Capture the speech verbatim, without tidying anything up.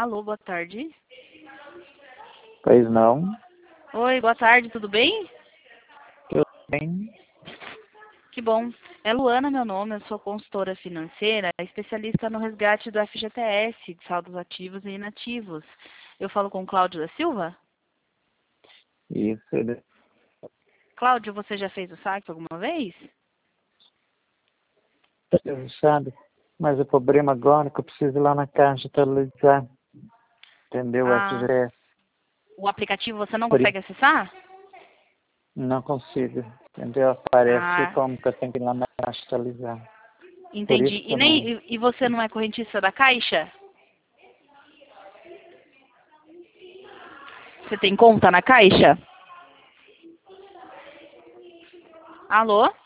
Alô, boa tarde. Pois não. Oi, boa tarde, tudo bem? Tudo bem? Que bom. É Luana meu nome, eu sou consultora financeira, especialista no resgate do F G T S, de saldos ativos e inativos. Eu falo com o Cláudio da Silva? Isso, ele Cláudio, você já fez o saque alguma vez? sabe? Mas o problema agora é que eu preciso ir lá na caixa atualizar. Entendeu? O Ah, F G S. o aplicativo você não Por consegue isso, acessar? não consigo. Entendeu? Aparece Ah, como que eu tenho que ir lá na caixa atualizar. Por entendi. isso que E, eu não... nem, e e você não é correntista da Caixa? Você tem conta na Caixa? Alô?